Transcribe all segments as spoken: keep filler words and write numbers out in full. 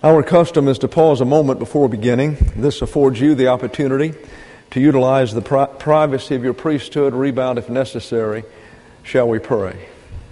Our custom is to pause a moment before beginning. This affords you the opportunity to utilize the pri- privacy of your priesthood, rebound if necessary. Shall we pray?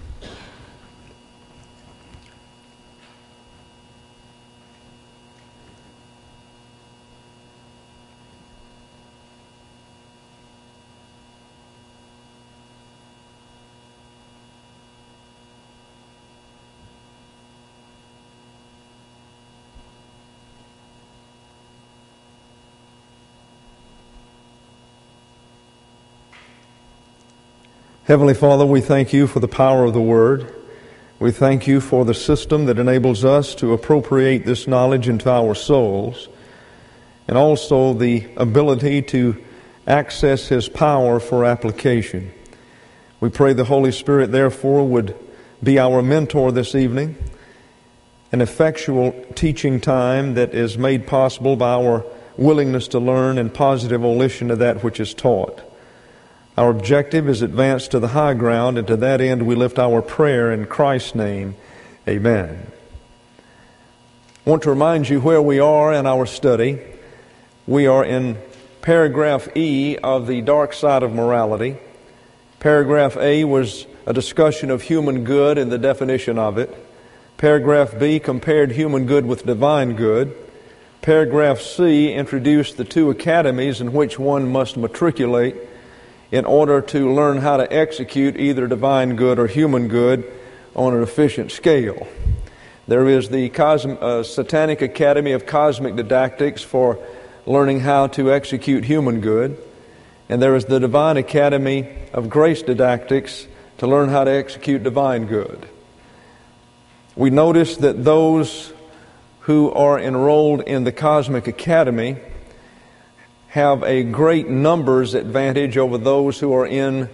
Heavenly Father, we thank you for the power of the Word. We thank you for the system that enables us to appropriate this knowledge into our souls, and also the ability to access His power for application. We pray the Holy Spirit, therefore, would be our mentor this evening, an effectual teaching time that is made possible by our willingness to learn and positive volition of that which is taught. Our objective is advance to the high ground, and to that end we lift our prayer in Christ's name. Amen. I want to remind you where we are in our study. We are in paragraph E of The Dark Side of Morality. Paragraph A was a discussion of human good and the definition of it. Paragraph B compared human good with divine good. Paragraph C introduced the two academies in which one must matriculate in order to learn how to execute either divine good or human good on an efficient scale. There is the Cosm- uh, Satanic Academy of Cosmic Didactics for learning how to execute human good, and there is the Divine Academy of Grace Didactics to learn how to execute divine good. We notice that those who are enrolled in the Cosmic Academy have a great numbers advantage over those who are in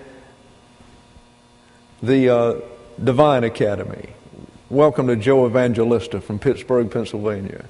the uh, Divine Academy. Welcome to Joe Evangelista from Pittsburgh, Pennsylvania.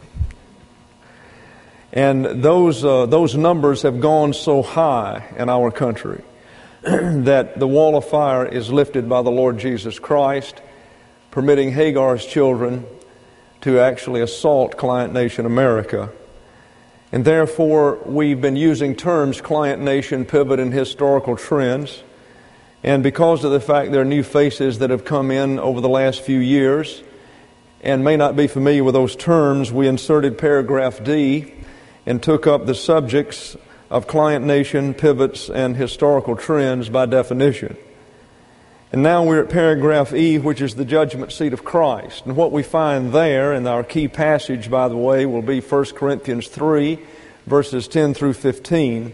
And those uh, those numbers have gone so high in our country that the wall of fire is lifted by the Lord Jesus Christ, permitting Hagar's children to actually assault client nation America. And therefore, we've been using terms client nation, pivot, and historical trends. And because of the fact there are new faces that have come in over the last few years and may not be familiar with those terms, we inserted paragraph D and took up the subjects of client nation, pivots, and historical trends by definition. And now we're at paragraph E, which is the judgment seat of Christ. And what we find there, and our key passage, by the way, will be First Corinthians three, verses ten through fifteen.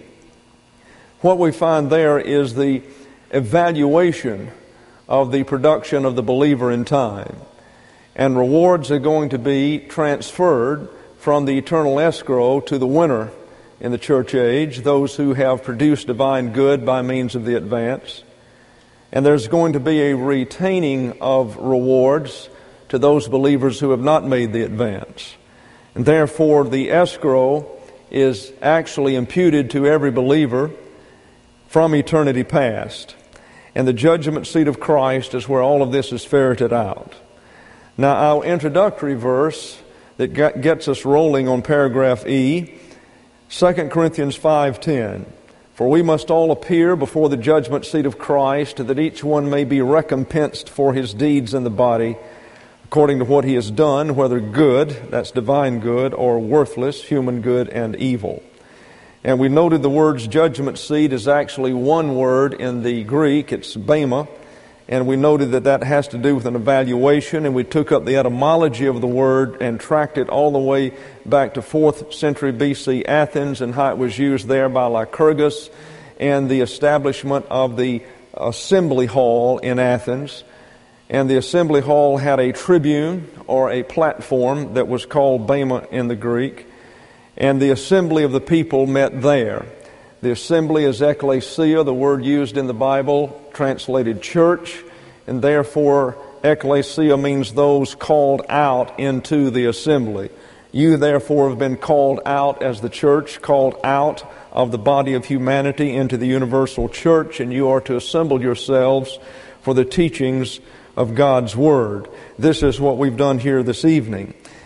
What we find there is the evaluation of the production of the believer in time. And rewards are going to be transferred from the eternal escrow to the winner in the church age, those who have produced divine good by means of the advance. And there's going to be a retaining of rewards to those believers who have not made the advance. And therefore, the escrow is actually imputed to every believer from eternity past. And the judgment seat of Christ is where all of this is ferreted out. Now, our introductory verse that gets us rolling on paragraph E, Second Corinthians five ten. For we must all appear before the judgment seat of Christ, that each one may be recompensed for his deeds in the body, according to what he has done, whether good, that's divine good, or worthless, human good and evil. And we noted the words judgment seat is actually one word in the Greek, it's bema, and we noted that that has to do with an evaluation, and we took up the etymology of the word and tracked it all the way back to fourth century B C Athens and how it was used there by Lycurgus and the establishment of the assembly hall in Athens. And the assembly hall had a tribune or a platform that was called bema in the Greek, and the assembly of the people met there. The assembly is ekklesia, the word used in the Bible, translated church, and therefore ekklesia means those called out into the assembly. You therefore have been called out as the church, called out of the body of humanity into the universal church, and you are to assemble yourselves for the teachings of God's Word. This is what we've done here this evening.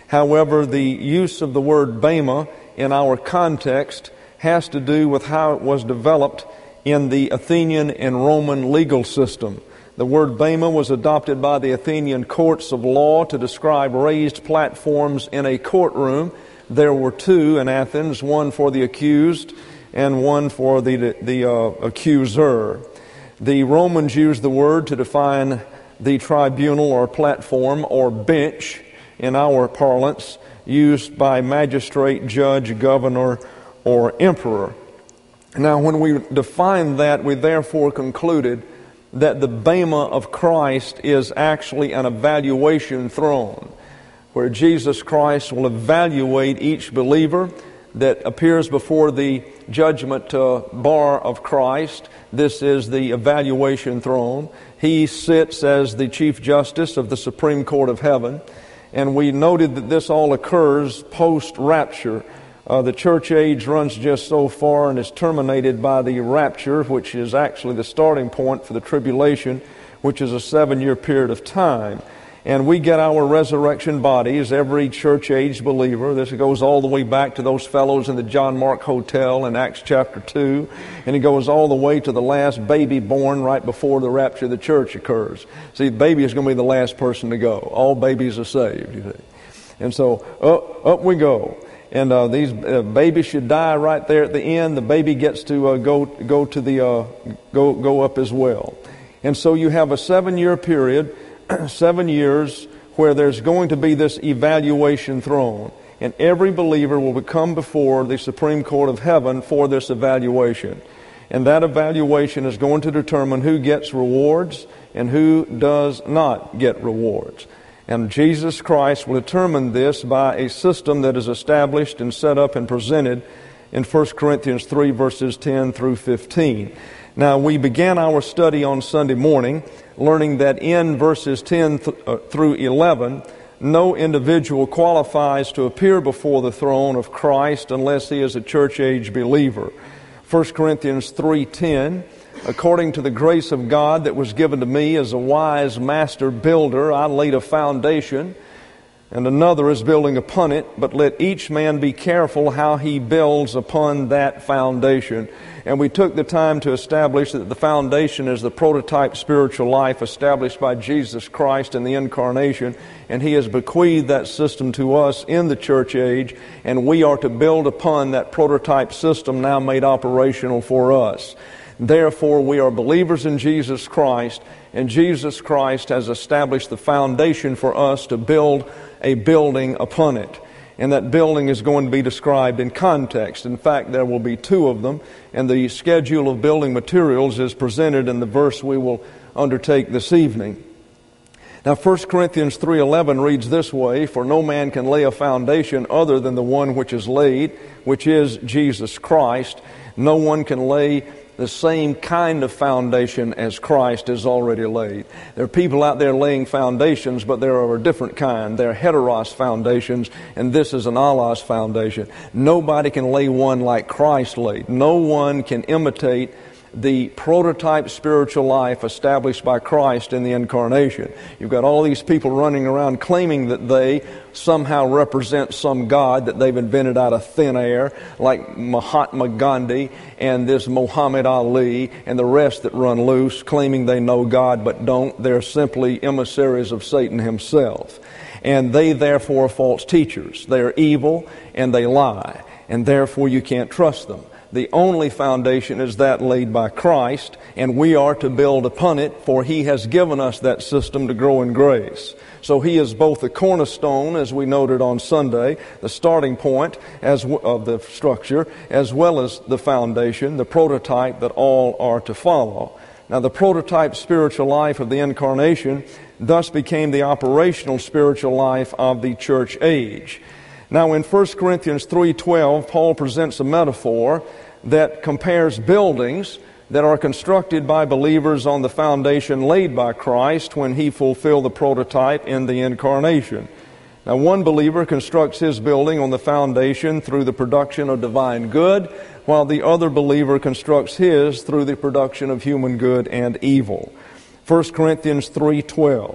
However, the use of the word bema in our context has to do with how it was developed in the Athenian and Roman legal system. The word bema was adopted by the Athenian courts of law to describe raised platforms in a courtroom. There were two in Athens, one for the accused and one for the, the uh, accuser. The Romans used the word to define the tribunal or platform or bench in our parlance, used by magistrate, judge, governor, or emperor. Now, when we defined that, we therefore concluded that the bema of Christ is actually an evaluation throne, where Jesus Christ will evaluate each believer that appears before the judgment uh, bar of Christ. This is the evaluation throne. He sits as the Chief Justice of the Supreme Court of Heaven, and we noted that this all occurs post-rapture. Uh, the church age runs just so far and is terminated by the rapture, which is actually the starting point for the tribulation, which is a seven-year period of time. And we get our resurrection bodies, every church-age believer. This goes all the way back to those fellows in the John Mark Hotel in Acts chapter two. And it goes all the way to the last baby born right before the rapture of the church occurs. See, the baby is going to be the last person to go. All babies are saved, you see. And so up, up we go. And uh, these uh, babies should die right there at the end. The baby gets to uh, go go to the uh, go go up as well. And so you have a seven-year period, seven years where there's going to be this evaluation throne, and every believer will come before the Supreme Court of Heaven for this evaluation. And that evaluation is going to determine who gets rewards and who does not get rewards. And Jesus Christ will determine this by a system that is established and set up and presented in First Corinthians three, verses ten through fifteen. Now, we began our study on Sunday morning learning that in verses ten th- uh, through eleven, no individual qualifies to appear before the throne of Christ unless he is a church-age believer. First Corinthians three ten, according to the grace of God that was given to me as a wise master builder, I laid a foundation, and another is building upon it, but let each man be careful how he builds upon that foundation. And we took the time to establish that the foundation is the prototype spiritual life established by Jesus Christ in the incarnation, and He has bequeathed that system to us in the church age, and we are to build upon that prototype system now made operational for us. Therefore, we are believers in Jesus Christ, and Jesus Christ has established the foundation for us to build a building upon it. And that building is going to be described in context. In fact, there will be two of them, and the schedule of building materials is presented in the verse we will undertake this evening. Now, First Corinthians three eleven reads this way, "For no man can lay a foundation other than the one which is laid, which is Jesus Christ. No one can lay the same kind of foundation as Christ has already laid." There are people out there laying foundations, but there are a different kind. They're heteros foundations, and this is an allos foundation. Nobody can lay one like Christ laid. No one can imitate the prototype spiritual life established by Christ in the incarnation. You've got all these people running around claiming that they somehow represent some God that they've invented out of thin air, like Mahatma Gandhi and this Muhammad Ali and the rest that run loose, claiming they know God but don't. They're simply emissaries of Satan himself. And they therefore are false teachers. They're evil and they lie, and therefore you can't trust them. The only foundation is that laid by Christ, and we are to build upon it, for He has given us that system to grow in grace. So He is both the cornerstone, as we noted on Sunday, the starting point as w- of the structure, as well as the foundation, the prototype that all are to follow. Now, the prototype spiritual life of the incarnation thus became the operational spiritual life of the church age. Now, in First Corinthians three twelve, Paul presents a metaphor that compares buildings that are constructed by believers on the foundation laid by Christ when He fulfilled the prototype in the incarnation. Now, one believer constructs his building on the foundation through the production of divine good, while the other believer constructs his through the production of human good and evil. First Corinthians three twelve.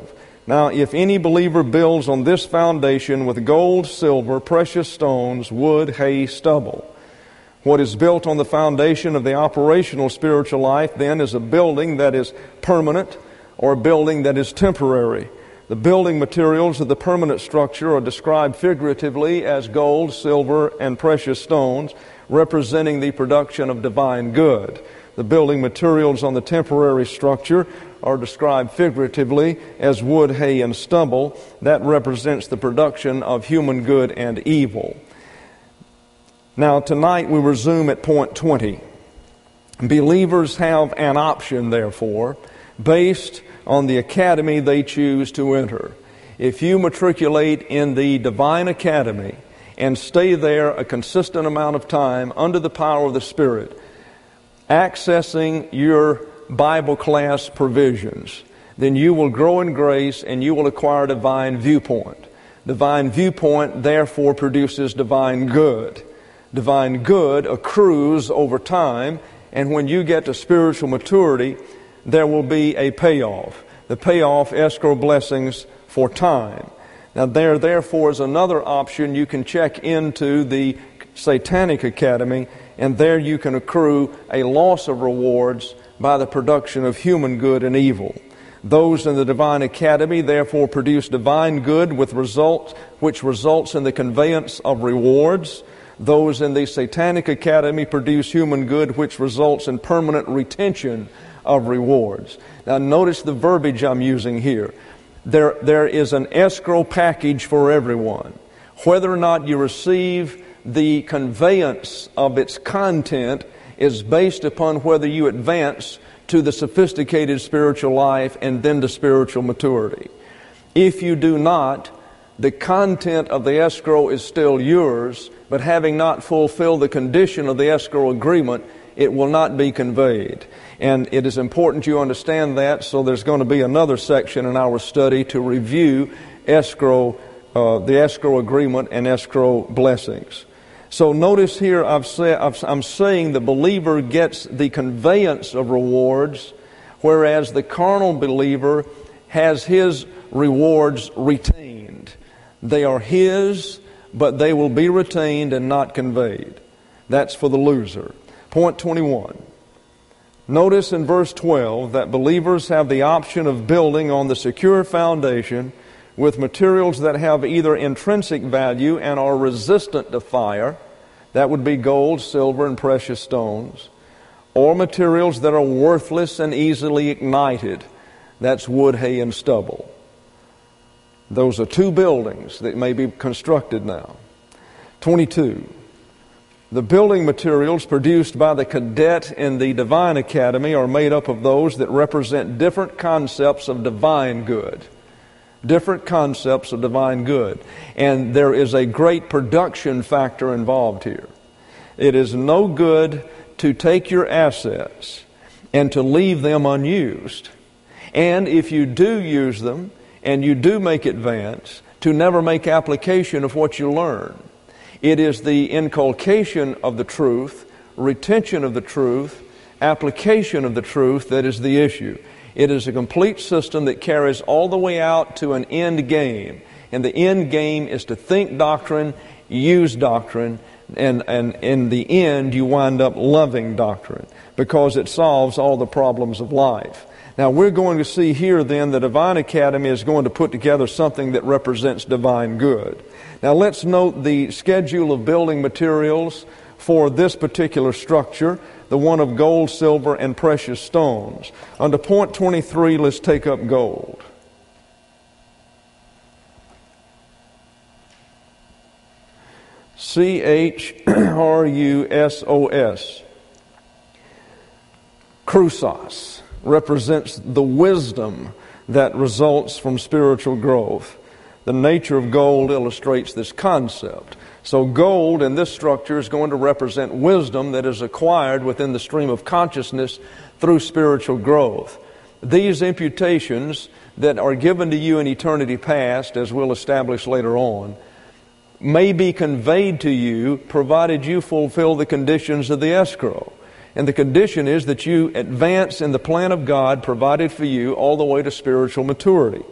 Now, if any believer builds on this foundation with gold, silver, precious stones, wood, hay, stubble. What is built on the foundation of the operational spiritual life then is a building that is permanent or a building that is temporary. The building materials of the permanent structure are described figuratively as gold, silver, and precious stones, representing the production of divine good. The building materials on the temporary structure are described figuratively as wood, hay, and stubble. That represents the production of human good and evil. Now, tonight we resume at point twenty. Believers have an option, therefore, based on the academy they choose to enter. If you matriculate in the Divine Academy and stay there a consistent amount of time under the power of the Spirit, accessing your Bible class provisions, then you will grow in grace and you will acquire divine viewpoint. Divine viewpoint, therefore, produces divine good. Divine good accrues over time, and when you get to spiritual maturity, there will be a payoff. The payoff, escrow blessings for time. Now there, therefore, is another option. You can check into the Satanic Academy, and there you can accrue a loss of rewards by the production of human good and evil. Those in the Divine Academy, therefore, produce divine good with results, which results in the conveyance of rewards. Those in the Satanic Academy produce human good, which results in permanent retention of rewards. Now notice the verbiage I'm using here. There, there is an escrow package for everyone. Whether or not you receive the conveyance of its content is based upon whether you advance to the sophisticated spiritual life and then to spiritual maturity. If you do not, the content of the escrow is still yours, but having not fulfilled the condition of the escrow agreement, it will not be conveyed. And it is important you understand that, so there's going to be another section in our study to review escrow, uh, the escrow agreement and escrow blessings. So notice here I've said, I've, I'm saying the believer gets the conveyance of rewards, whereas the carnal believer has his rewards retained. They are his, but they will be retained and not conveyed. That's for the loser. Point twenty-one. Notice in verse twelve that believers have the option of building on the secure foundation with materials that have either intrinsic value and are resistant to fire. That would be gold, silver, and precious stones. Or materials that are worthless and easily ignited. That's wood, hay, and stubble. Those are two buildings that may be constructed now. twenty-two. The building materials produced by the cadet in the Divine Academy are made up of those that represent different concepts of divine good. Different concepts of divine good. And there is a great production factor involved here. It is no good to take your assets and to leave them unused. And if you do use them and you do make advance, to never make application of what you learn. It is the inculcation of the truth, retention of the truth, application of the truth that is the issue. It is a complete system that carries all the way out to an end game. And the end game is to think doctrine, use doctrine, and, and in the end you wind up loving doctrine because it solves all the problems of life. Now we're going to see here then the Divine Academy is going to put together something that represents divine good. Now let's note the schedule of building materials for this particular structure, the one of gold, silver, and precious stones. Under point twenty-three, let's take up gold. C H R U S O S. Krusos represents the wisdom that results from spiritual growth. The nature of gold illustrates this concept. So gold in this structure is going to represent wisdom that is acquired within the stream of consciousness through spiritual growth. These imputations that are given to you in eternity past, as we'll establish later on, may be conveyed to you provided you fulfill the conditions of the escrow. And the condition is that you advance in the plan of God provided for you all the way to spiritual maturity.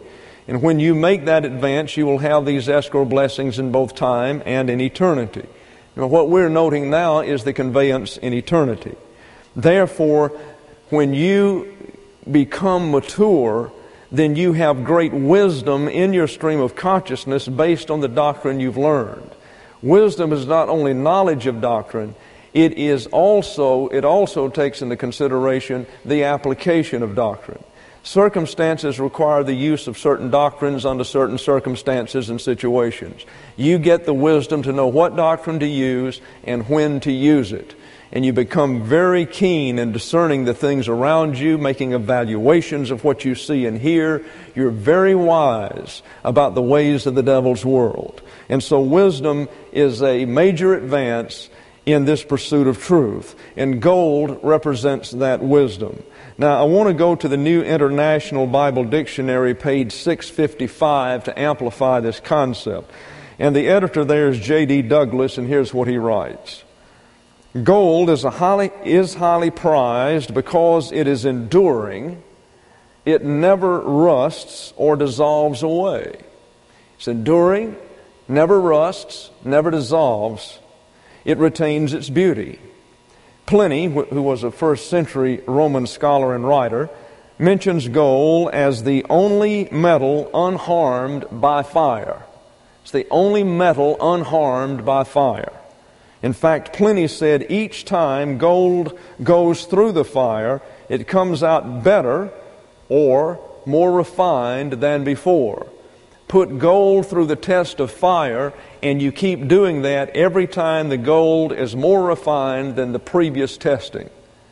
And when you make that advance, you will have these escrow blessings in both time and in eternity. Now, what we're noting now is the conveyance in eternity. Therefore, when you become mature, then you have great wisdom in your stream of consciousness based on the doctrine you've learned. Wisdom is not only knowledge of doctrine, it is also, it also takes into consideration the application of doctrine. Circumstances require the use of certain doctrines under certain circumstances and situations. You get the wisdom to know what doctrine to use and when to use it. And you become very keen in discerning the things around you, making evaluations of what you see and hear. You're very wise about the ways of the devil's world. And so wisdom is a major advance in this pursuit of truth. And gold represents that wisdom. Now, I want to go to the New International Bible Dictionary, page six fifty-five, to amplify this concept. And the editor there is J D Douglas, and here's what he writes. Gold is, a highly, is highly prized because it is enduring. It never rusts or dissolves away. It's enduring, never rusts, never dissolves. It retains its beauty. Pliny, who was a first century Roman scholar and writer, mentions gold as the only metal unharmed by fire. It's the only metal unharmed by fire. In fact, Pliny said each time gold goes through the fire, it comes out better or more refined than before. Put gold through the test of fire, and you keep doing that every time the gold is more refined than the previous testing.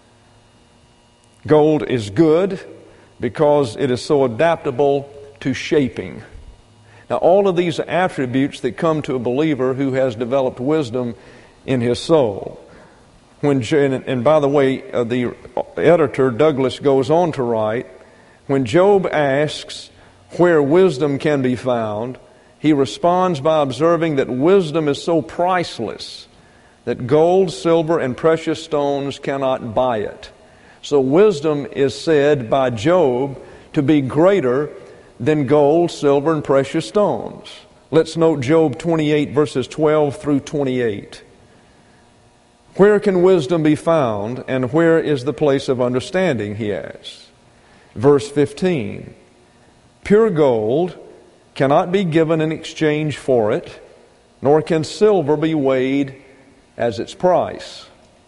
Gold is good because it is so adaptable to shaping. Now, all of these are attributes that come to a believer who has developed wisdom in his soul. When, and by the way, uh, the editor, Douglas, goes on to write, when Job asks where wisdom can be found, he responds by observing that wisdom is so priceless that gold, silver, and precious stones cannot buy it. So wisdom is said by Job to be greater than gold, silver, and precious stones. Let's note Job twenty-eight, verses twelve through twenty-eight. Where can wisdom be found, and where is the place of understanding, he asks. Verse fifteen, pure gold cannot be given in exchange for it, nor can silver be weighed as its price.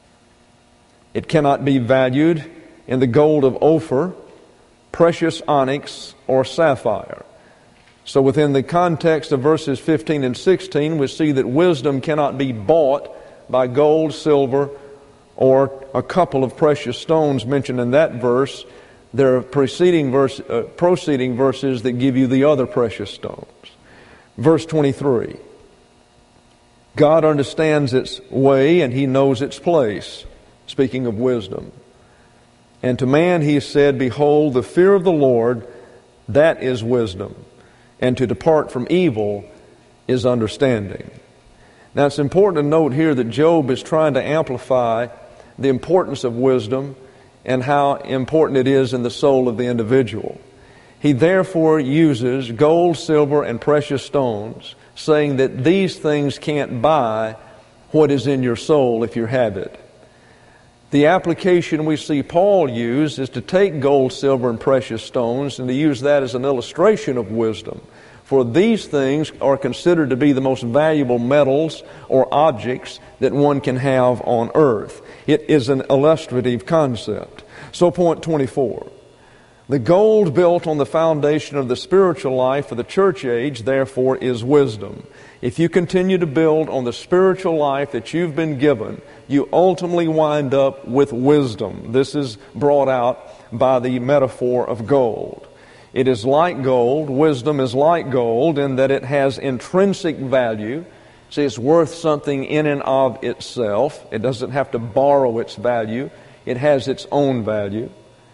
It cannot be valued in the gold of Ophir, precious onyx, or sapphire. So within the context of verses fifteen and sixteen, we see that wisdom cannot be bought by gold, silver, or a couple of precious stones mentioned in that verse. There are preceding, verse, uh, proceeding verses that give you the other precious stones. Verse twenty-three. God understands its way and He knows its place. Speaking of wisdom. And to man He said, behold, the fear of the Lord, that is wisdom. And to depart from evil is understanding. Now it's important to note here that Job is trying to amplify the importance of wisdom and how important it is in the soul of the individual. He therefore uses gold, silver, and precious stones, saying that these things can't buy what is in your soul if you have it. The application we see Paul use is to take gold, silver, and precious stones and to use that as an illustration of wisdom. For these things are considered to be the most valuable metals or objects that one can have on earth. It is an illustrative concept. So point twenty-four. The gold built on the foundation of the spiritual life of the church age, therefore, is wisdom. If you continue to build on the spiritual life that you've been given, you ultimately wind up with wisdom. This is brought out by the metaphor of gold. It is like gold. Wisdom is like gold in that it has intrinsic value. See, it's worth something in and of itself. It doesn't have to borrow its value. It has its own value.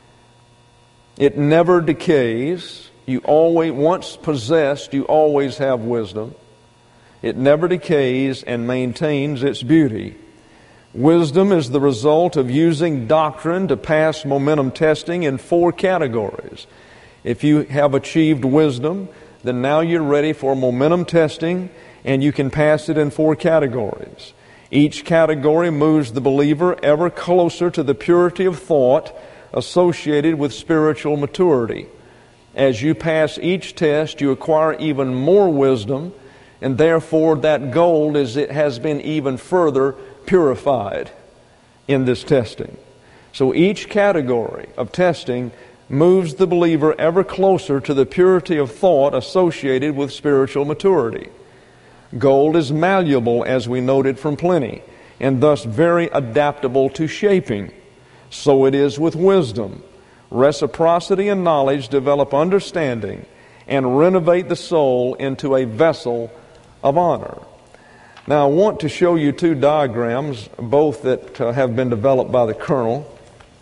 It never decays. You always, once possessed, you always have wisdom. It never decays and maintains its beauty. Wisdom is the result of using doctrine to pass momentum testing in four categories. If you have achieved wisdom, then now you're ready for momentum testing, and you can pass it in four categories. Each category moves the believer ever closer to the purity of thought associated with spiritual maturity. As you pass each test, you acquire even more wisdom, and therefore that gold is it has been even further purified in this testing. So each category of testing moves the believer ever closer to the purity of thought associated with spiritual maturity. Gold is malleable, as we noted from Pliny, and thus very adaptable to shaping. So it is with wisdom. Reciprocity and knowledge develop understanding and renovate the soul into a vessel of honor. Now, I want to show you two diagrams, both that uh, have been developed by the Colonel.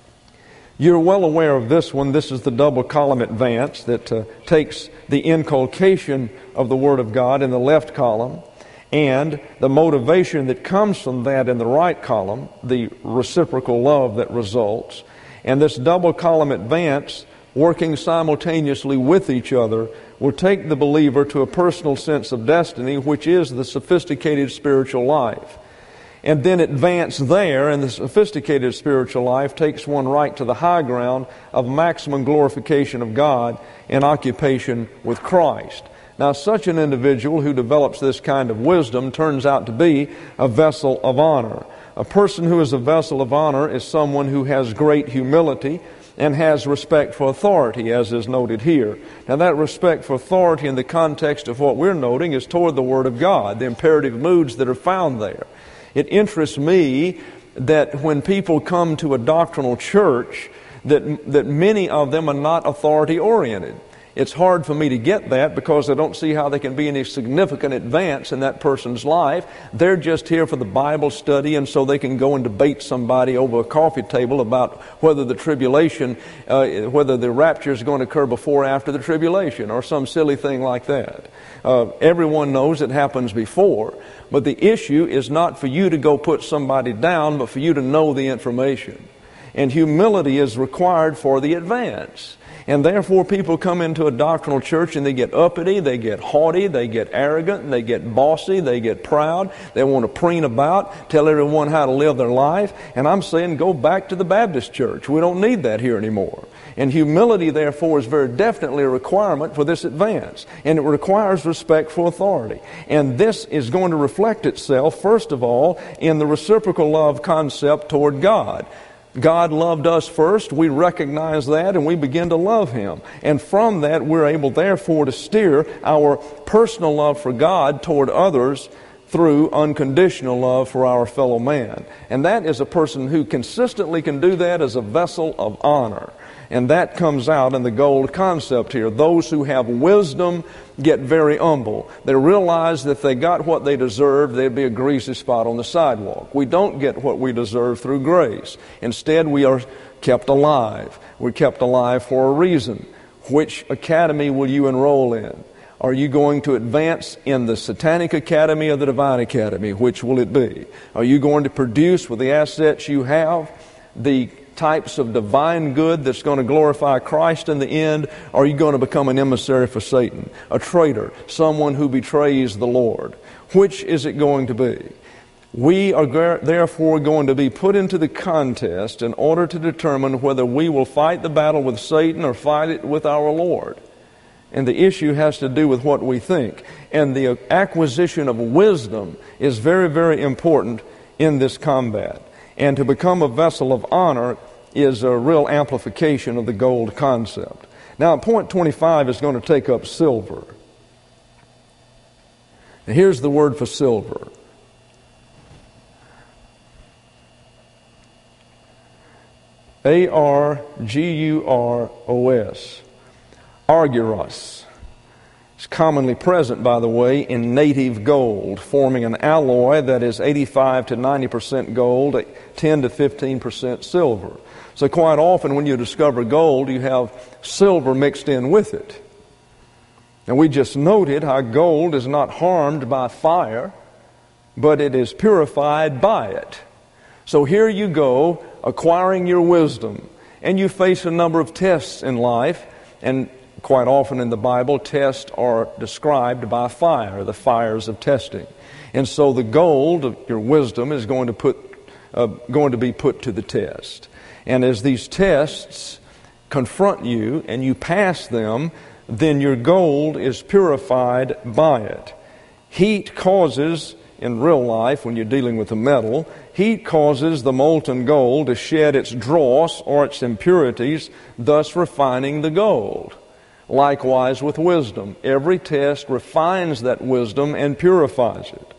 You're well aware of this one. This is the double column advance that uh, takes the inculcation of the Word of God in the left column and the motivation that comes from that in the right column, the reciprocal love that results. And this double column advance, working simultaneously with each other, will take the believer to a personal sense of destiny, which is the sophisticated spiritual life. And then advance there, and the sophisticated spiritual life takes one right to the high ground of maximum glorification of God and occupation with Christ. Now, such an individual who develops this kind of wisdom turns out to be a vessel of honor. A person who is a vessel of honor is someone who has great humility and has respect for authority, as is noted here. Now, that respect for authority in the context of what we're noting is toward the Word of God, the imperative moods that are found there. It interests me that when people come to a doctrinal church, that, that many of them are not authority-oriented. It's hard for me to get that because I don't see how there can be any significant advance in that person's life. They're just here for the Bible study, and so they can go and debate somebody over a coffee table about whether the tribulation, uh, whether the rapture is going to occur before or after the tribulation, or some silly thing like that. Uh, everyone knows it happens before, but the issue is not for you to go put somebody down, but for you to know the information. And humility is required for the advance. And therefore people come into a doctrinal church and they get uppity, they get haughty, they get arrogant, and they get bossy, they get proud. They want to preen about, tell everyone how to live their life. And I'm saying go back to the Baptist church. We don't need that here anymore. And humility, therefore, is very definitely a requirement for this advance. And it requires respect for authority. And this is going to reflect itself, first of all, in the reciprocal love concept toward God. God loved us first, we recognize that, and we begin to love Him. And from that, we're able, therefore, to steer our personal love for God toward others through unconditional love for our fellow man. And that is a person who consistently can do that as a vessel of honor. And that comes out in the gold concept here. Those who have wisdom get very humble. They realize that if they got what they deserved, they'd be a greasy spot on the sidewalk. We don't get what we deserve through grace. Instead, we are kept alive. We're kept alive for a reason. Which academy will you enroll in? Are you going to advance in the Satanic Academy or the Divine Academy? Which will it be? Are you going to produce with the assets you have the types of divine good that's going to glorify Christ in the end? Or are you going to become an emissary for Satan, a traitor, someone who betrays the Lord? Which is it going to be? We are therefore going to be put into the contest in order to determine whether we will fight the battle with Satan or fight it with our Lord. And the issue has to do with what we think. And the acquisition of wisdom is very, very important in this combat. And to become a vessel of honor is a real amplification of the gold concept. Now, point twenty-five is going to take up silver. And here's the word for silver. A R G U R O S. Arguros. It's commonly present, by the way, in native gold, forming an alloy that is eighty-five to ninety percent gold, ten to fifteen percent silver. So quite often when you discover gold, you have silver mixed in with it. And we just noted how gold is not harmed by fire, but it is purified by it. So here you go, acquiring your wisdom, and you face a number of tests in life, and quite often in the Bible, tests are described by fire, the fires of testing. And so the gold of your wisdom is going to put, uh, going to be put to the test. And as these tests confront you and you pass them, then your gold is purified by it. Heat causes, in real life, when you're dealing with a metal, heat causes the molten gold to shed its dross or its impurities, thus refining the gold. Likewise with wisdom. Every test refines that wisdom and purifies it.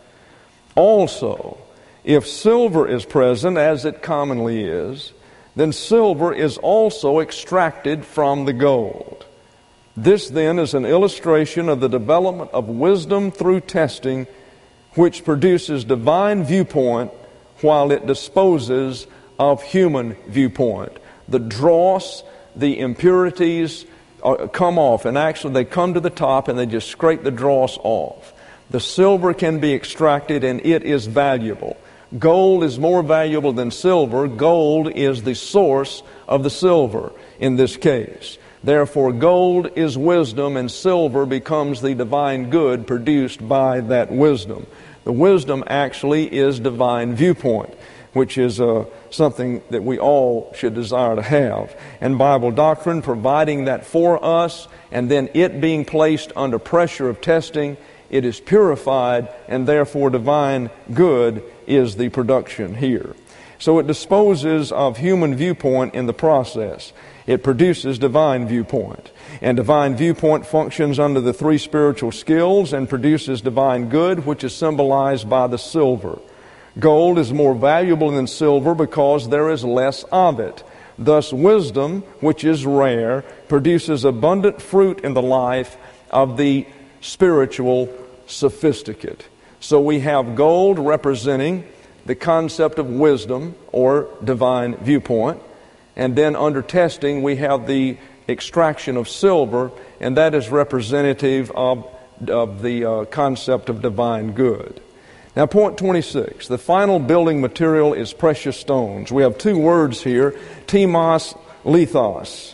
Also, if silver is present, as it commonly is, then silver is also extracted from the gold. This then is an illustration of the development of wisdom through testing, which produces divine viewpoint while it disposes of human viewpoint. The dross, the impurities are, come off, and actually they come to the top and they just scrape the dross off. The silver can be extracted and it is valuable. Gold is more valuable than silver. Gold is the source of the silver in this case. Therefore, gold is wisdom, and silver becomes the divine good produced by that wisdom. The wisdom actually is divine viewpoint, which is uh, something that we all should desire to have. And Bible doctrine providing that for us, and then it being placed under pressure of testing, it is purified, and therefore divine good is the production here. So it disposes of human viewpoint in the process. It produces divine viewpoint. And divine viewpoint functions under the three spiritual skills and produces divine good, which is symbolized by the silver. Gold is more valuable than silver because there is less of it. Thus wisdom, which is rare, produces abundant fruit in the life of the spiritual sophisticate. So we have gold representing the concept of wisdom or divine viewpoint. And then under testing, we have the extraction of silver, and that is representative of, of the uh, concept of divine good. Now, point twenty-six, the final building material is precious stones. We have two words here, timos, lithos.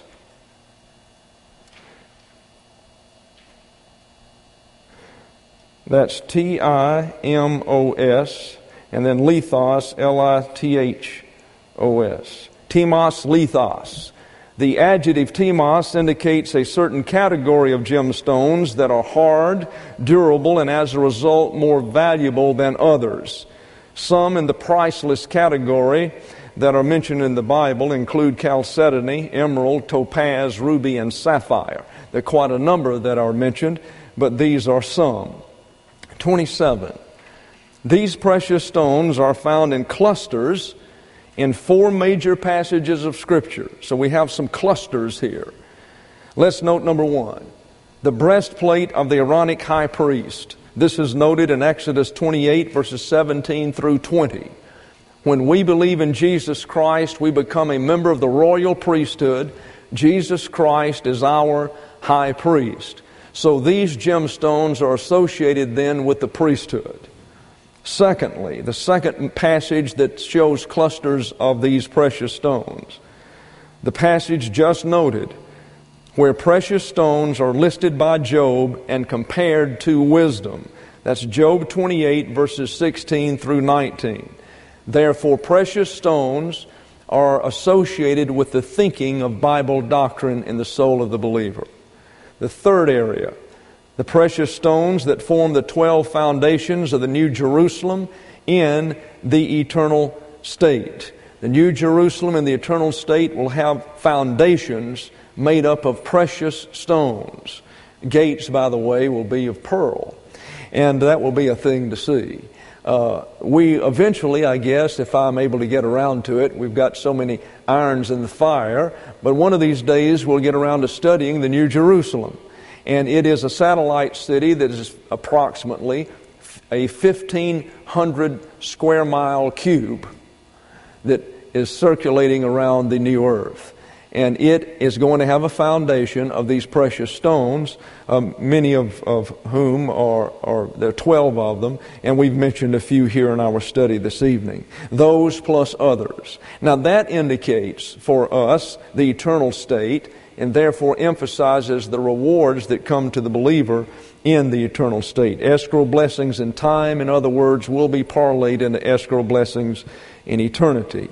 That's T I M O S, and then lithos, L I T H O S. Timos, lithos. The adjective timos indicates a certain category of gemstones that are hard, durable, and as a result more valuable than others. Some in the priceless category that are mentioned in the Bible include chalcedony, emerald, topaz, ruby, and sapphire. There are quite a number that are mentioned, but these are some. twenty-seven. These precious stones are found in clusters in four major passages of Scripture. So we have some clusters here. Let's note number one, the breastplate of the Aaronic high priest. This is noted in Exodus twenty-eight, verses seventeen through twenty. When we believe in Jesus Christ, we become a member of the royal priesthood. Jesus Christ is our high priest. So these gemstones are associated then with the priesthood. Secondly, the second passage that shows clusters of these precious stones, the passage just noted, where precious stones are listed by Job and compared to wisdom. That's Job twenty-eight, verses sixteen through nineteen. Therefore, precious stones are associated with the thinking of Bible doctrine in the soul of the believer. The third area, the precious stones that form the twelve foundations of the New Jerusalem in the eternal state. The New Jerusalem in the eternal state will have foundations made up of precious stones. Gates, by the way, will be of pearl. And that will be a thing to see. Uh, we eventually, I guess, if I'm able to get around to it, we've got so many irons in the fire, but one of these days we'll get around to studying the New Jerusalem. And it is a satellite city that is approximately a fifteen hundred square mile cube that is circulating around the new earth. And it is going to have a foundation of these precious stones, um, many of, of whom are, are, there are twelve of them, and we've mentioned a few here in our study this evening. Those plus others. Now that indicates for us the eternal state, and therefore emphasizes the rewards that come to the believer in the eternal state. Escrow blessings in time, in other words, will be parlayed into escrow blessings in eternity.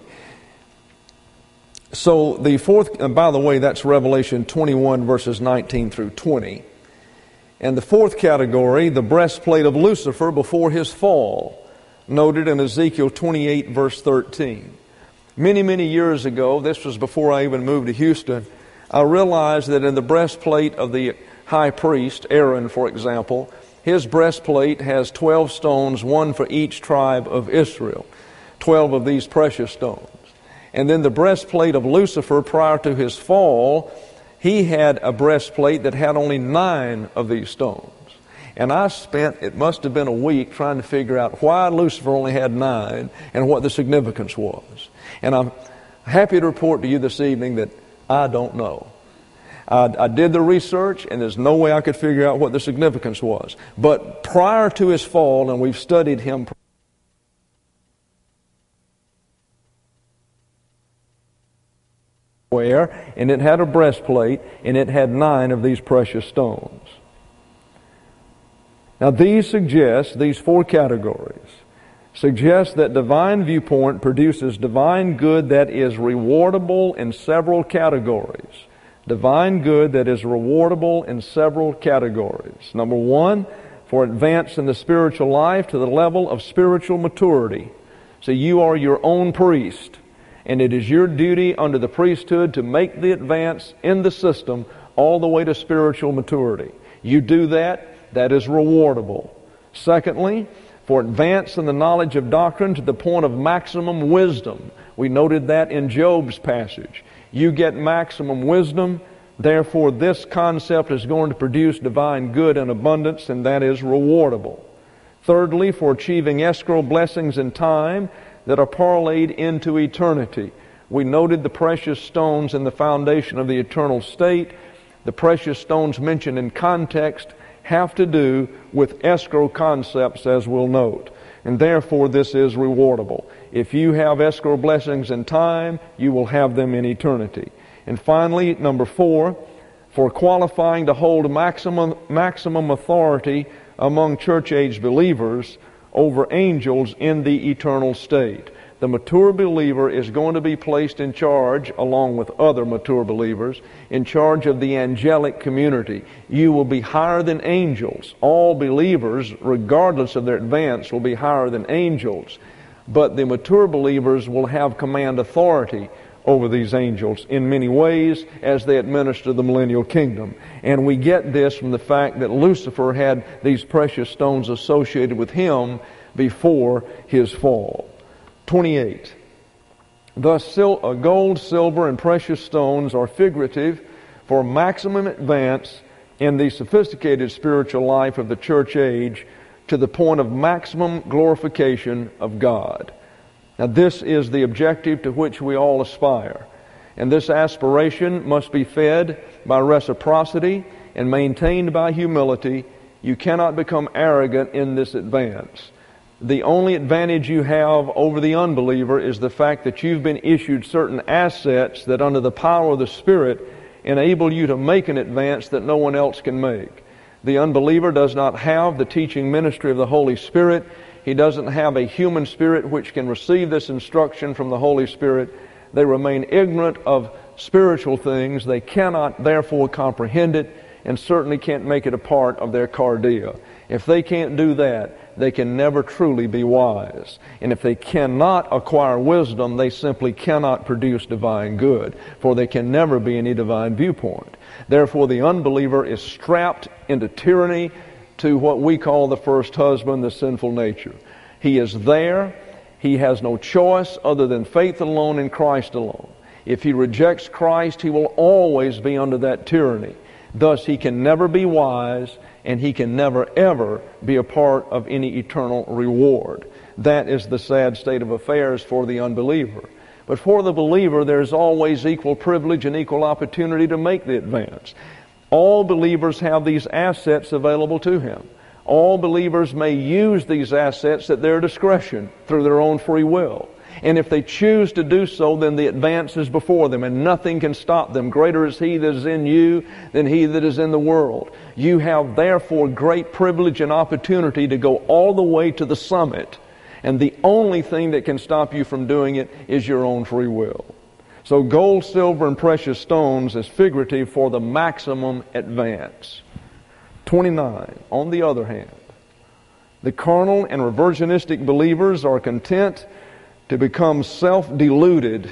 So the fourth, and by the way, that's Revelation twenty-one verses nineteen through twenty. And the fourth category, the breastplate of Lucifer before his fall, noted in Ezekiel twenty-eight verse thirteen. Many, many years ago, this was before I even moved to Houston, I realized that in the breastplate of the high priest, Aaron, for example, his breastplate has twelve stones, one for each tribe of Israel. Twelve of these precious stones. And then the breastplate of Lucifer prior to his fall, he had a breastplate that had only nine of these stones. And I spent, it must have been a week, trying to figure out why Lucifer only had nine and what the significance was. And I'm happy to report to you this evening that I don't know. I, I did the research, and there's no way I could figure out what the significance was. But prior to his fall, and we've studied him where, and it had a breastplate, and it had nine of these precious stones. Now these suggest, these four categories, suggest that divine viewpoint produces divine good that is rewardable in several categories. Divine good that is rewardable in several categories. Number one, for advance in the spiritual life to the level of spiritual maturity. So you are your own priest. And it is your duty under the priesthood to make the advance in the system all the way to spiritual maturity. You do that, that is rewardable. Secondly, for advance in the knowledge of doctrine to the point of maximum wisdom. We noted that in Job's passage. You get maximum wisdom, therefore this concept is going to produce divine good and abundance, and that is rewardable. Thirdly, for achieving escrow blessings in time that are parlayed into eternity. We noted the precious stones in the foundation of the eternal state. The precious stones mentioned in context have to do with escrow concepts, as we'll note. And therefore this is rewardable. If you have escrow blessings in time, you will have them in eternity. And finally, number four, for qualifying to hold maximum, maximum authority among church-age believers over angels in the eternal state. The mature believer is going to be placed in charge, along with other mature believers, in charge of the angelic community. You will be higher than angels. All believers, regardless of their advance, will be higher than angels. But the mature believers will have command authority over these angels in many ways as they administer the millennial kingdom. And we get this from the fact that Lucifer had these precious stones associated with him before his fall. twenty-eight. Thus sil- uh, gold, silver, and precious stones are figurative for maximum advance in the sophisticated spiritual life of the church age to the point of maximum glorification of God. Now this is the objective to which we all aspire. And this aspiration must be fed by reciprocity and maintained by humility. You cannot become arrogant in this advance. The only advantage you have over the unbeliever is the fact that you've been issued certain assets that under the power of the Spirit enable you to make an advance that no one else can make. The unbeliever does not have the teaching ministry of the Holy Spirit. He doesn't have a human spirit which can receive this instruction from the Holy Spirit. They remain ignorant of spiritual things. They cannot therefore comprehend it, and certainly can't make it a part of their cardia. If they can't do that, they can never truly be wise. And if they cannot acquire wisdom, they simply cannot produce divine good, for they can never be any divine viewpoint. Therefore, the unbeliever is strapped into tyranny to what we call the first husband, the sinful nature. He is there. He has no choice other than faith alone in Christ alone. If he rejects Christ, he will always be under that tyranny. Thus, he can never be wise, and he can never ever be a part of any eternal reward. That is the sad state of affairs for the unbeliever. But for the believer, there's always equal privilege and equal opportunity to make the advance. All believers have these assets available to him. All believers may use these assets at their discretion through their own free will. And if they choose to do so, then the advance is before them, and nothing can stop them. Greater is He that is in you than he that is in the world. You have therefore great privilege and opportunity to go all the way to the summit. And the only thing that can stop you from doing it is your own free will. So gold, silver, and precious stones is figurative for the maximum advance. twenty-nine, on the other hand, the carnal and reversionistic believers are content to become self-deluded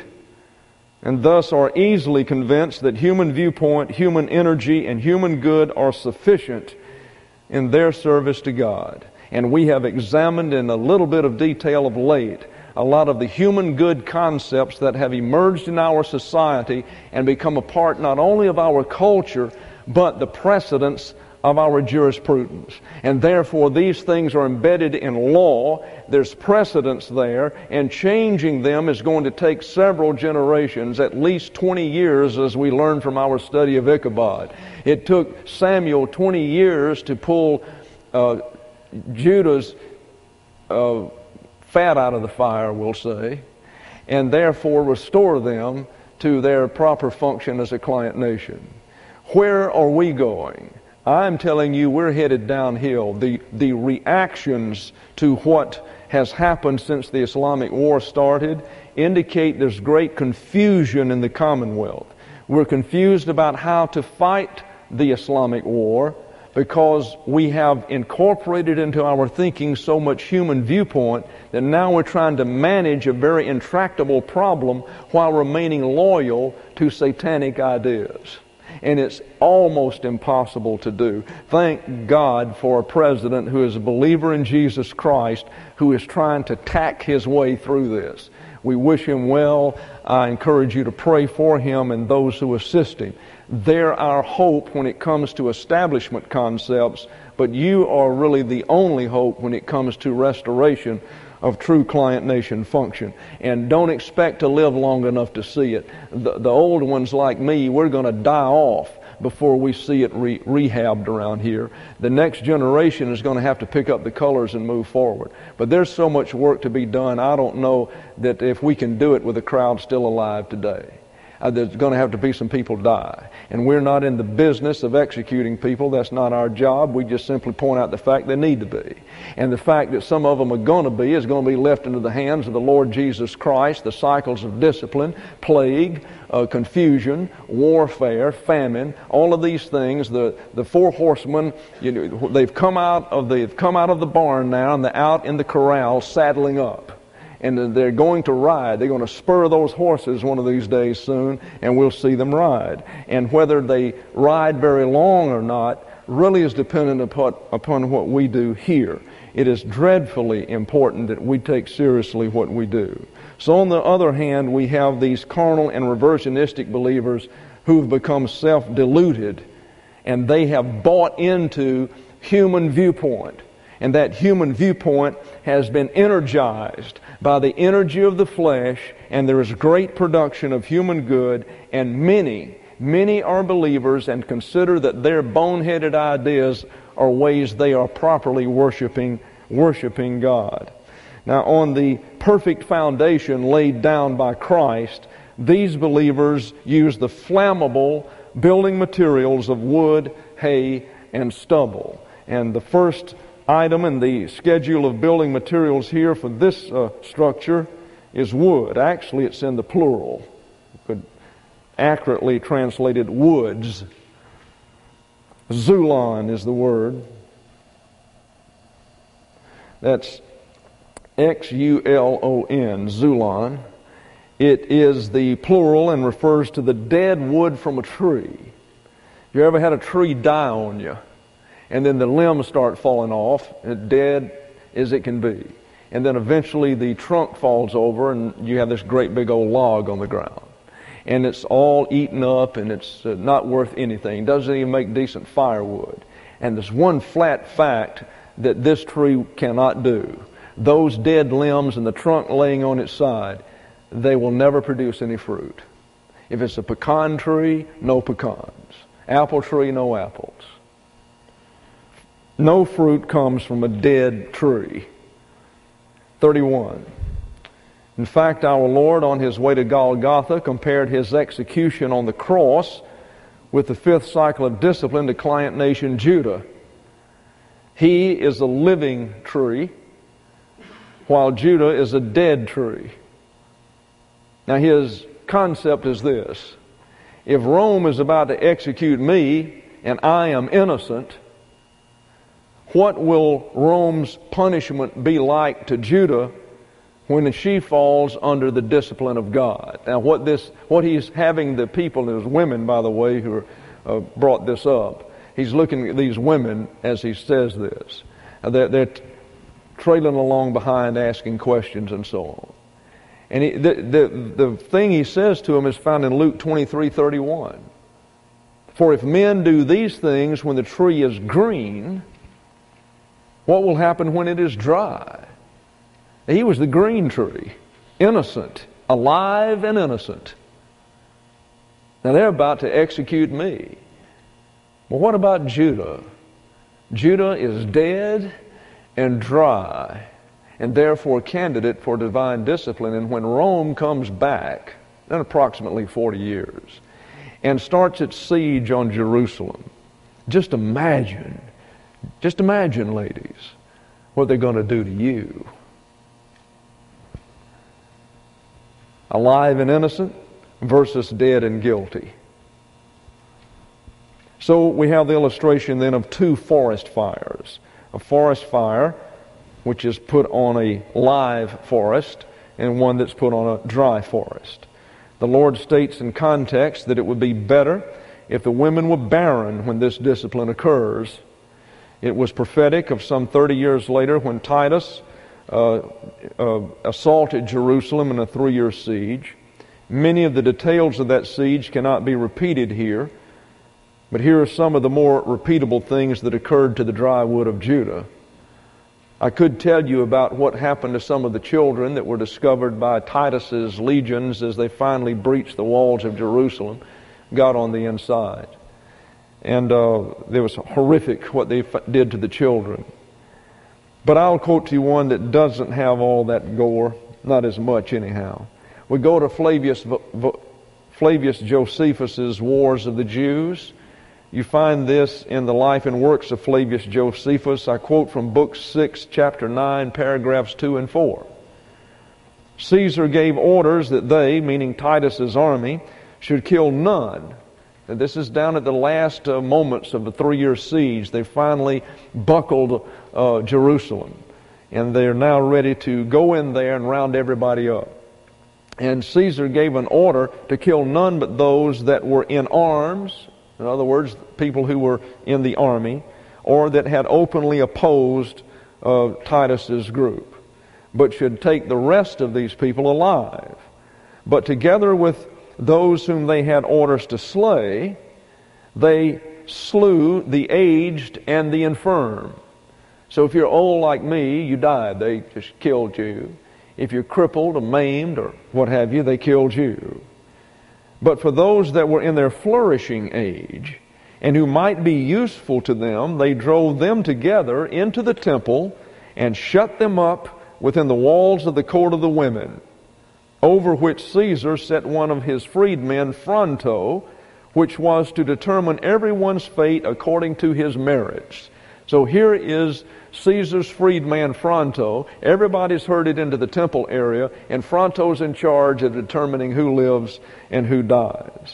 and thus are easily convinced that human viewpoint, human energy, and human good are sufficient in their service to God. And we have examined in a little bit of detail of late a lot of the human good concepts that have emerged in our society and become a part not only of our culture, but the precedents of our jurisprudence. And therefore these things are embedded in law. There's precedence there, and changing them is going to take several generations, at least twenty years, as we learned from our study of Ichabod. It took Samuel twenty years to pull uh, Judah's uh, fat out of the fire, we'll say, and therefore restore them to their proper function as a client nation. Where are we going? I'm telling you, we're headed downhill. The, the reactions to what has happened since the Islamic war started indicate there's great confusion in the Commonwealth. We're confused about how to fight the Islamic war because we have incorporated into our thinking so much human viewpoint that now we're trying to manage a very intractable problem while remaining loyal to satanic ideas. And it's almost impossible to do. Thank God for a president who is a believer in Jesus Christ, who is trying to tack his way through this. We wish him well. I encourage you to pray for him and those who assist him. They're our hope when it comes to establishment concepts, but you are really the only hope when it comes to restoration of true client nation function. And don't expect to live long enough to see it. The, the old ones like me, we're going to die off before we see it re- rehabbed around here. The next generation is going to have to pick up the colors and move forward. But there's so much work to be done, I don't know that if we can do it with a crowd still alive today. Uh, there's going to have to be some people die. And we're not in the business of executing people. That's not our job. We just simply point out the fact they need to be. And the fact that some of them are going to be is going to be left into the hands of the Lord Jesus Christ. The cycles of discipline, plague, uh, confusion, warfare, famine, all of these things. The the four horsemen, you know, they've come out of the, they've come out of the barn now, and they're out in the corral saddling up. And they're going to ride. They're going to spur those horses one of these days soon, and we'll see them ride. And whether they ride very long or not really is dependent upon, upon what we do here. It is dreadfully important that we take seriously what we do. So on the other hand, we have these carnal and reversionistic believers who've become self-deluded, and they have bought into human viewpoint. And that human viewpoint has been energized by the energy of the flesh, and there is great production of human good, and many, many are believers and consider that their boneheaded ideas are ways they are properly worshiping, worshiping God. Now, on the perfect foundation laid down by Christ, these believers use the flammable building materials of wood, hay, and stubble. And the first item in the schedule of building materials here for this uh, structure is wood. Actually, it's in the plural. You could accurately translate it woods. Zulon is the word. That's X U L O N, Zulon. It is the plural and refers to the dead wood from a tree. You ever had a tree die on you? And then the limbs start falling off, dead as it can be. And then eventually the trunk falls over and you have this great big old log on the ground. And it's all eaten up and it's uh, not worth anything. Doesn't even make decent firewood. And there's one flat fact that this tree cannot do. Those dead limbs and the trunk laying on its side they will never produce any fruit. If it's a pecan tree, no pecans. Apple tree, no apples. No fruit comes from a dead tree. thirty-one. In fact, our Lord, on his way to Golgotha, compared his execution on the cross with the fifth cycle of discipline to client nation Judah. He is a living tree, while Judah is a dead tree. Now his concept is this: if Rome is about to execute me and I am innocent, what will Rome's punishment be like to Judah when she falls under the discipline of God? Now what this, what he's having the people, and his women, by the way, who are, uh, brought this up, he's looking at these women as he says this. Uh, they're, they're trailing along behind, asking questions and so on. And he, the, the, the thing he says to them is found in Luke twenty-three thirty-one. For if men do these things when the tree is green, what will happen when it is dry? He was the green tree, innocent, alive and innocent. Now they're about to execute me. Well, what about Judah? Judah is dead and dry, and therefore a candidate for divine discipline. And when Rome comes back, in approximately forty years, and starts its siege on Jerusalem, just imagine, just imagine, ladies, what they're going to do to you. Alive and innocent versus dead and guilty. So we have the illustration then of two forest fires. A forest fire which is put on a live forest, and one that's put on a dry forest. The Lord states in context that it would be better if the women were barren when this discipline occurs. It was prophetic of some thirty years later when Titus uh, uh, assaulted Jerusalem in a three-year siege. Many of the details of that siege cannot be repeated here, but here are some of the more repeatable things that occurred to the dry wood of Judah. I could tell you about what happened to some of the children that were discovered by Titus's legions as they finally breached the walls of Jerusalem, got on the inside. And uh, it was horrific what they f- did to the children. But I'll quote to you one that doesn't have all that gore, not as much anyhow. We go to Flavius, Flavius Josephus's Wars of the Jews. You find this in the life and works of Flavius Josephus. I quote from Book six, Chapter nine, paragraphs two and four. Caesar gave orders that they, meaning Titus's army, should kill none. And this is down at the last uh, moments of the three-year siege. They finally buckled uh, Jerusalem. And they're now ready to go in there and round everybody up. And Caesar gave an order to kill none but those that were in arms. In other words, people who were in the army, or that had openly opposed uh, Titus's group, but should take the rest of these people alive. But together with those whom they had orders to slay, they slew the aged and the infirm. So if you're old like me, you died. They just killed you. If you're crippled or maimed or what have you, they killed you. But for those that were in their flourishing age and who might be useful to them, they drove them together into the temple and shut them up within the walls of the court of the women, over which Caesar set one of his freedmen, Fronto, which was to determine everyone's fate according to his merits. So here is Caesar's freedman Fronto. Everybody's herded into the temple area, and Fronto's in charge of determining who lives and who dies.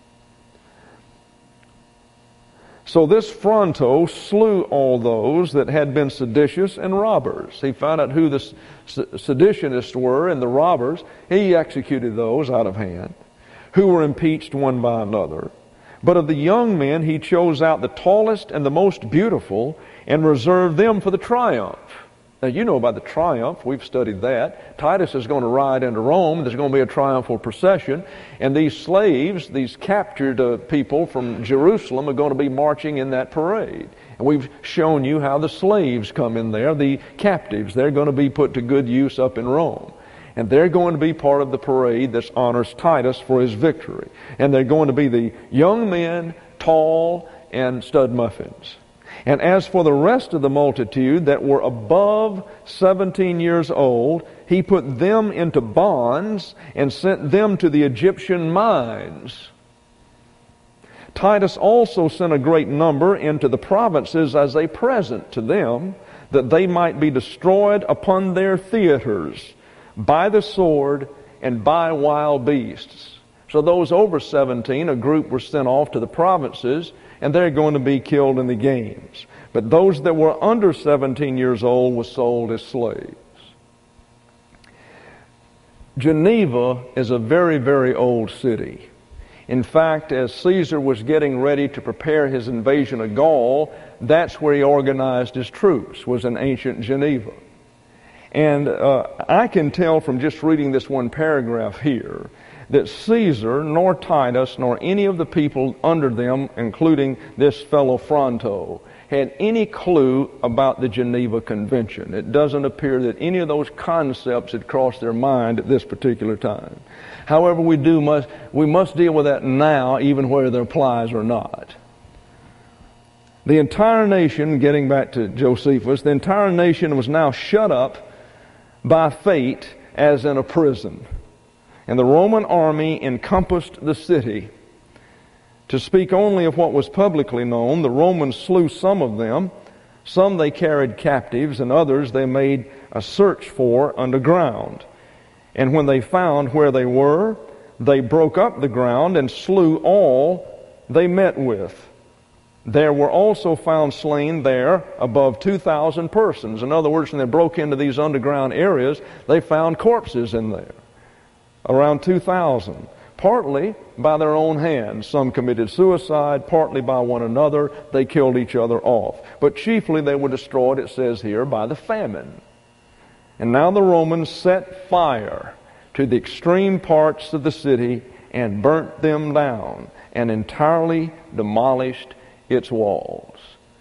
So this Fronto slew all those that had been seditious and robbers. He found out who the seditionists were and the robbers. He executed those out of hand, who were impeached one by another. But of the young men he chose out the tallest and the most beautiful and reserved them for the triumph. Now you know about the triumph. We've studied that. Titus is going to ride into Rome. There's going to be a triumphal procession. And these slaves, these captured uh, people from Jerusalem are going to be marching in that parade. And we've shown you how the slaves come in there, the captives. They're going to be put to good use up in Rome. And they're going to be part of the parade that honors Titus for his victory. And they're going to be the young men, tall, and stud muffins. And as for the rest of the multitude that were above seventeen years old, he put them into bonds and sent them to the Egyptian mines. Titus also sent a great number into the provinces as a present to them, that they might be destroyed upon their theaters by the sword and by wild beasts. So those over seventeen, a group were sent off to the provinces, and they're going to be killed in the games. But those that were under seventeen years old were sold as slaves. Geneva is a very, very old city. In fact, as Caesar was getting ready to prepare his invasion of Gaul, that's where he organized his troops, was in ancient Geneva. And uh, I can tell from just reading this one paragraph here that Caesar, nor Titus, nor any of the people under them, including this fellow Fronto, had any clue about the Geneva Convention. It doesn't appear that any of those concepts had crossed their mind at this particular time. However, we do must we must deal with that now, even whether it applies or not. The entire nation, getting back to Josephus, the entire nation was now shut up by fate as in a prison. And the Roman army encompassed the city. To speak only of what was publicly known, the Romans slew some of them. Some they carried captives, and others they made a search for underground. And when they found where they were, they broke up the ground and slew all they met with. There were also found slain there above two thousand persons. In other words, when they broke into these underground areas, they found corpses in there. Around two thousand. Partly by their own hands. Some committed suicide, partly by one another. They killed each other off. But chiefly they were destroyed, it says here, by the famine. And now the Romans set fire to the extreme parts of the city and burnt them down and entirely demolished its walls.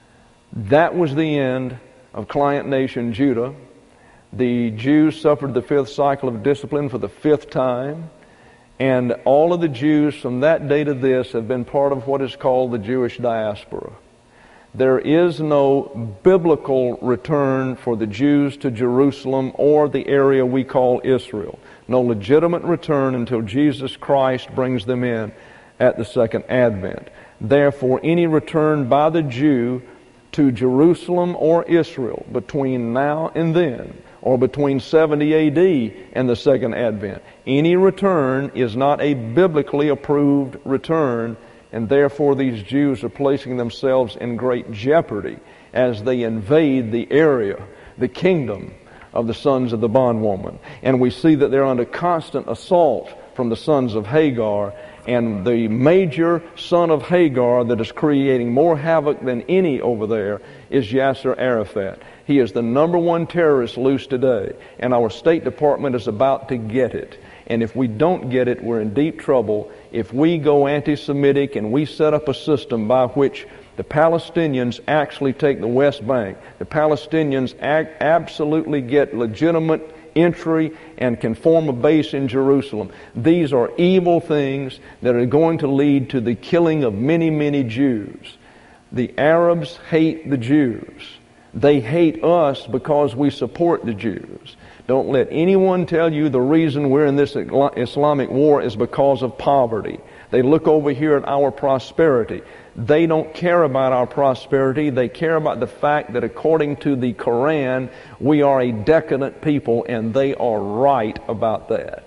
That was the end of client nation Judah. The Jews suffered the fifth cycle of discipline for the fifth time. And all of the Jews from that day to this have been part of what is called the Jewish diaspora. There is no biblical return for the Jews to Jerusalem or the area we call Israel. No legitimate return until Jesus Christ brings them in at the second advent. Therefore, any return by the Jew to Jerusalem or Israel between now and then, or between seventy A D and the second advent, any return is not a biblically approved return, and therefore these Jews are placing themselves in great jeopardy as they invade the area, the kingdom of the sons of the bondwoman. And we see that they're under constant assault from the sons of Hagar, and the major son of Hagar that is creating more havoc than any over there is Yasser Arafat. He is the number one terrorist loose today, and our State Department is about to get it. And if we don't get it, we're in deep trouble. If we go anti-Semitic and we set up a system by which the Palestinians actually take the West Bank, the Palestinians act, absolutely get legitimate entry and can form a base in Jerusalem. These are evil things that are going to lead to the killing of many, many Jews. The Arabs hate the Jews. They hate us because we support the Jews. Don't let anyone tell you the reason we're in this Islamic war is because of poverty. They look over here at our prosperity. They don't care about our prosperity. They care about the fact that according to the Quran, we are a decadent people, and they are right about that.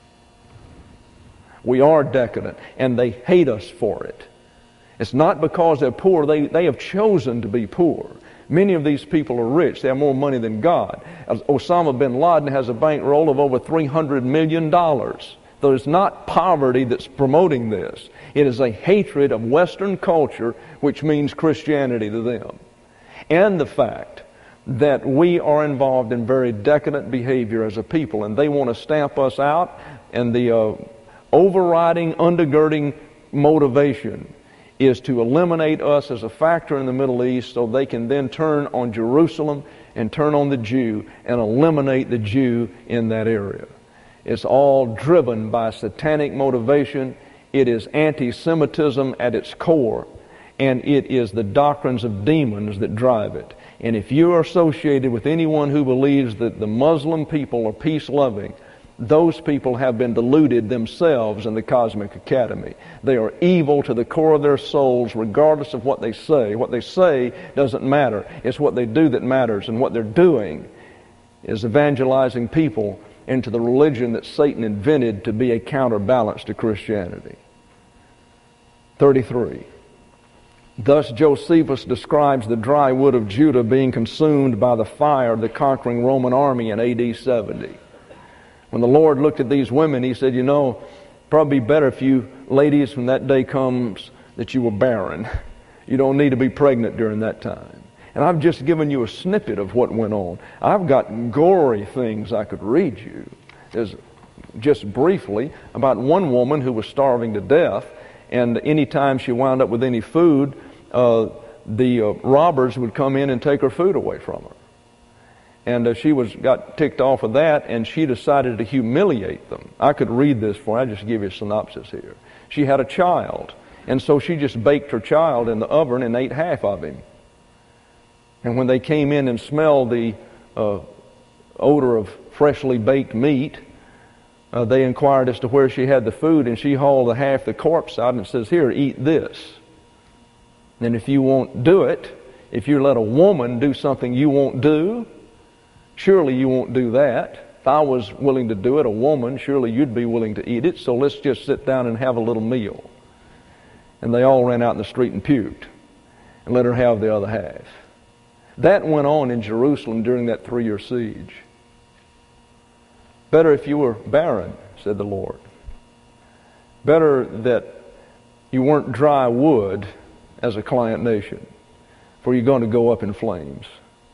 We are decadent, and they hate us for it. It's not because they're poor. They, they have chosen to be poor. Many of these people are rich. They have more money than God. Osama bin Laden has a bankroll of over three hundred million dollars. So it's not poverty that's promoting this. It is a hatred of Western culture, which means Christianity to them. And the fact that we are involved in very decadent behavior as a people, and they want to stamp us out, and the uh, overriding, undergirding motivation is to eliminate us as a factor in the Middle East so they can then turn on Jerusalem and turn on the Jew and eliminate the Jew in that area. It's all driven by satanic motivation. It is anti-Semitism at its core, and it is the doctrines of demons that drive it. And if you are associated with anyone who believes that the Muslim people are peace-loving, those people have been deluded themselves in the Cosmic Academy. They are evil to the core of their souls, regardless of what they say. What they say doesn't matter. It's what they do that matters, and what they're doing is evangelizing people into the religion that Satan invented to be a counterbalance to Christianity. thirty-three. Thus Josephus describes the dry wood of Judah being consumed by the fire of the conquering Roman army in A D seventy. When the Lord looked at these women, He said, you know, probably better if you ladies, when that day comes, that you were barren. You don't need to be pregnant during that time. And I've just given you a snippet of what went on. I've got gory things I could read you. There's just briefly about one woman who was starving to death, and any time she wound up with any food, uh, the uh, robbers would come in and take her food away from her. And uh, she was got ticked off of that, and she decided to humiliate them. I could read this for you. I'll just give you a synopsis here. She had a child, and so she just baked her child in the oven and ate half of him. And when they came in and smelled the uh, odor of freshly baked meat, uh, they inquired as to where she had the food, and she hauled the half the corpse out and says, here, eat this. And if you won't do it, if you let a woman do something you won't do, surely you won't do that. If I was willing to do it, a woman, surely you'd be willing to eat it, so let's just sit down and have a little meal. And they all ran out in the street and puked and let her have the other half. That went on in Jerusalem during that three-year siege. Better if you were barren, said the Lord. Better that you weren't dry wood as a client nation, for you're going to go up in flames.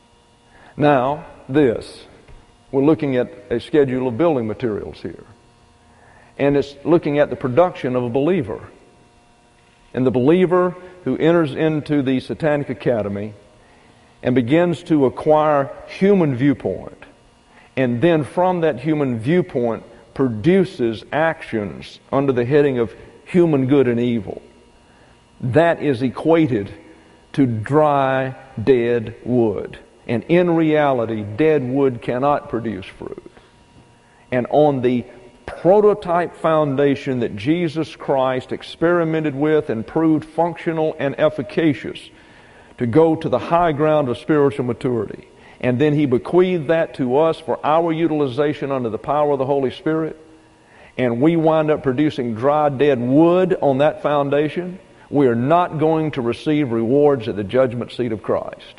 Now, this. We're looking at a schedule of building materials here. And it's looking at the production of a believer. And the believer who enters into the Satanic Academy and begins to acquire human viewpoint, and then from that human viewpoint produces actions under the heading of human good and evil. That is equated to dry, dead wood. And in reality, dead wood cannot produce fruit. And on the prototype foundation that Jesus Christ experimented with and proved functional and efficacious to go to the high ground of spiritual maturity, and then He bequeathed that to us for our utilization under the power of the Holy Spirit, and we wind up producing dry, dead wood on that foundation, we are not going to receive rewards at the judgment seat of Christ.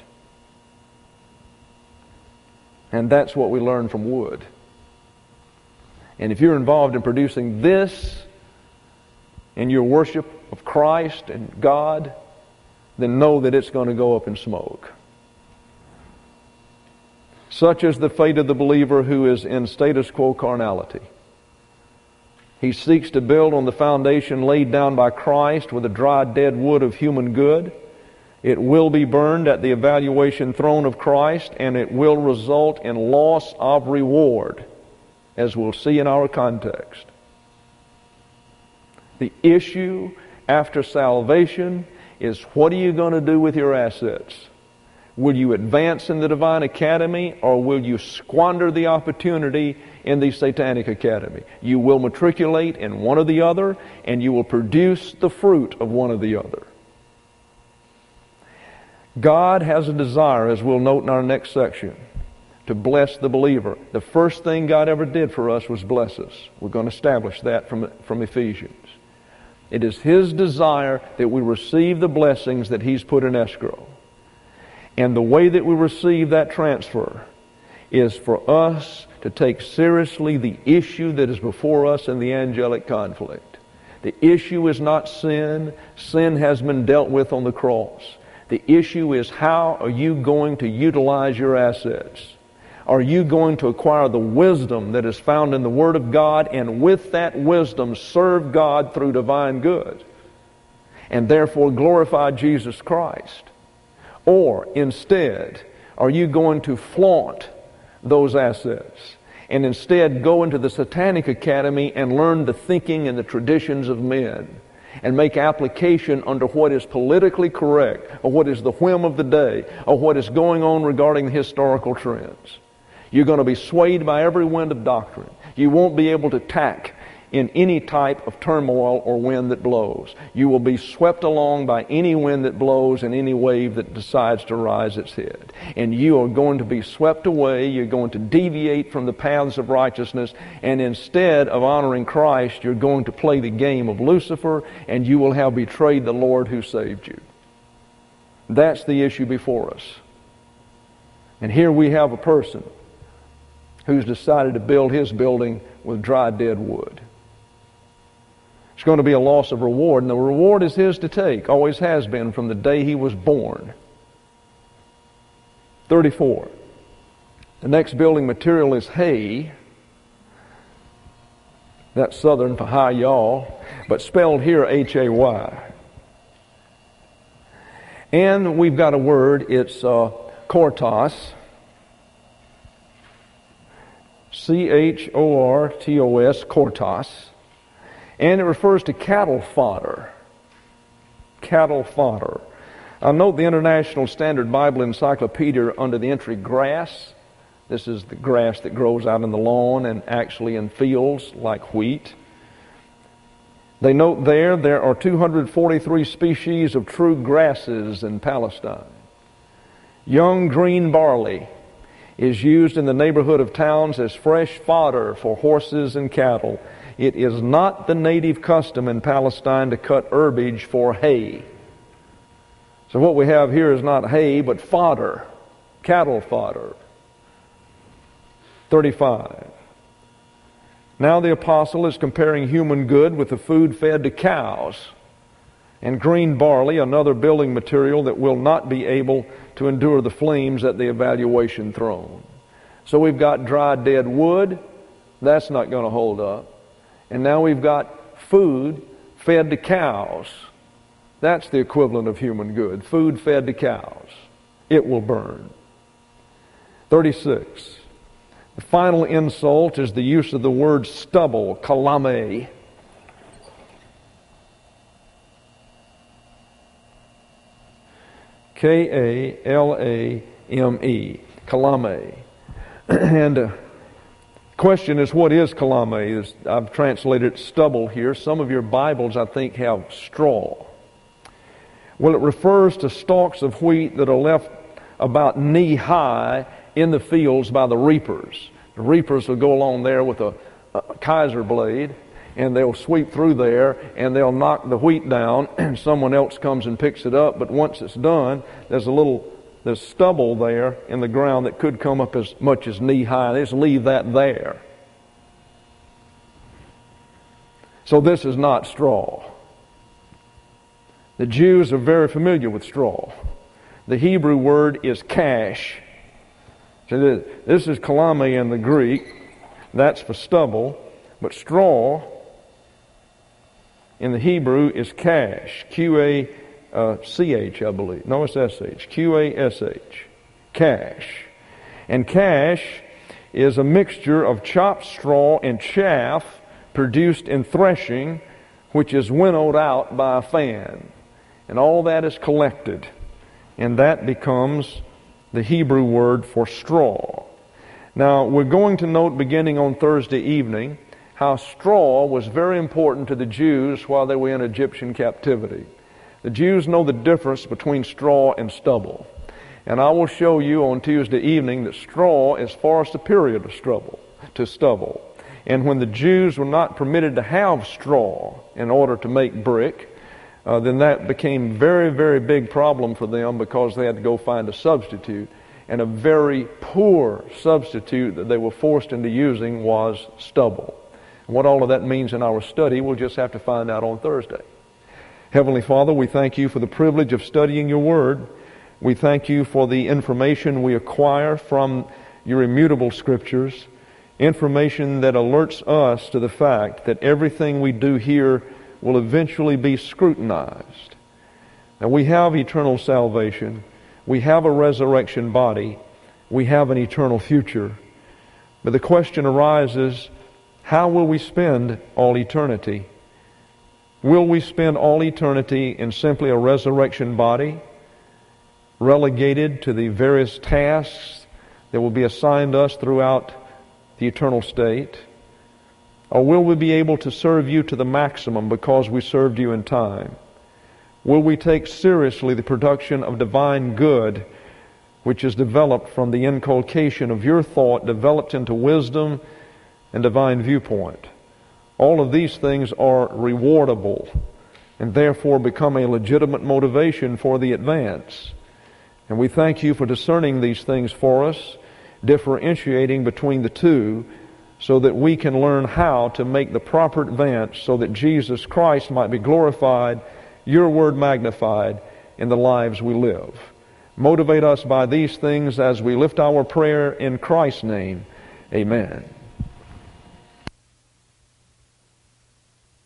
And that's what we learn from wood. And if you're involved in producing this in your worship of Christ and God, then know that it's going to go up in smoke. Such is the fate of the believer who is in status quo carnality. He seeks to build on the foundation laid down by Christ with a dry, dead wood of human good. It will be burned at the evaluation throne of Christ, and it will result in loss of reward, as we'll see in our context. The issue after salvation is, what are you going to do with your assets? Will you advance in the Divine Academy, or will you squander the opportunity in the Satanic Academy? You will matriculate in one or the other, and you will produce the fruit of one or the other. God has a desire, as we'll note in our next section, to bless the believer. The first thing God ever did for us was bless us. We're going to establish that from, from Ephesians. It is His desire that we receive the blessings that He's put in escrow. And the way that we receive that transfer is for us to take seriously the issue that is before us in the angelic conflict. The issue is not sin. Sin has been dealt with on the cross. The issue is, how are you going to utilize your assets? Are you going to acquire the wisdom that is found in the Word of God, and with that wisdom serve God through divine good, and therefore glorify Jesus Christ? Or instead, are you going to flaunt those assets and instead go into the Satanic Academy and learn the thinking and the traditions of men and make application under what is politically correct or what is the whim of the day or what is going on regarding the historical trends. You're going to be swayed by every wind of doctrine. You won't be able to tack in any type of turmoil or wind that blows. You will be swept along by any wind that blows and any wave that decides to rise its head. And you are going to be swept away. You're going to deviate from the paths of righteousness. And instead of honoring Christ, you're going to play the game of Lucifer, and you will have betrayed the Lord who saved you. That's the issue before us. And here we have a person who's decided to build his building with dry, dead wood. It's going to be a loss of reward, and the reward is his to take, always has been from the day he was born. thirty-four. The next building material is hay. That's Southern for hi y'all, but spelled here H A Y. And we've got a word, it's uh, kortos. C H O R T O S, kortos. And it refers to cattle fodder. Cattle fodder. I'll note the International Standard Bible Encyclopedia under the entry grass. This is the grass that grows out in the lawn and actually in fields like wheat. They note there, there are two hundred forty-three species of true grasses in Palestine. Young green barley is used in the neighborhood of towns as fresh fodder for horses and cattle. It is not the native custom in Palestine to cut herbage for hay. So what we have here is not hay, but fodder, cattle fodder. thirty-five. Now the apostle is comparing human good with the food fed to cows, and green barley, another building material that will not be able to endure the flames at the evaluation throne. So we've got dry, dead wood. That's not going to hold up. And now we've got food fed to cows. That's the equivalent of human good. Food fed to cows. It will burn. thirty-six. The final insult is the use of the word stubble, kalame. K A L A M E, kalame. And uh, question is, what is kalame? I've translated stubble here. Some of your Bibles, I think, have straw. Well, it refers to stalks of wheat that are left about knee-high in the fields by the reapers. The reapers will go along there with a, a Kaiser blade, and they'll sweep through there, and they'll knock the wheat down, and someone else comes and picks it up. But once it's done, there's a little there's stubble there in the ground that could come up as much as knee-high. They just leave that there. So this is not straw. The Jews are very familiar with straw. The Hebrew word is kash. So this is kalame in the Greek. That's for stubble. But straw in the Hebrew is kash. Q A C H, I believe. No, it's S H. Q A S H. Kash. And kash is a mixture of chopped straw and chaff produced in threshing, which is winnowed out by a fan. And all that is collected. And that becomes the Hebrew word for straw. Now, we're going to note beginning on Thursday evening how straw was very important to the Jews while they were in Egyptian captivity. The Jews know the difference between straw and stubble. And I will show you on Tuesday evening that straw is far superior to stubble. To stubble. And when the Jews were not permitted to have straw in order to make brick, uh, then that became a very, very big problem for them because they had to go find a substitute. And a very poor substitute that they were forced into using was stubble. And what all of that means in our study, we'll just have to find out on Thursday. Heavenly Father, we thank you for the privilege of studying your word. We thank you for the information we acquire from your immutable scriptures, information that alerts us to the fact that everything we do here will eventually be scrutinized. Now, we have eternal salvation. We have a resurrection body. We have an eternal future. But the question arises, how will we spend all eternity? Will we spend all eternity in simply a resurrection body, relegated to the various tasks that will be assigned us throughout the eternal state? Or will we be able to serve you to the maximum because we served you in time? Will we take seriously the production of divine good, which is developed from the inculcation of your thought, developed into wisdom and divine viewpoint? All of these things are rewardable and therefore become a legitimate motivation for the advance. And we thank you for discerning these things for us, differentiating between the two, so that we can learn how to make the proper advance so that Jesus Christ might be glorified, your word magnified in the lives we live. Motivate us by these things as we lift our prayer in Christ's name. Amen.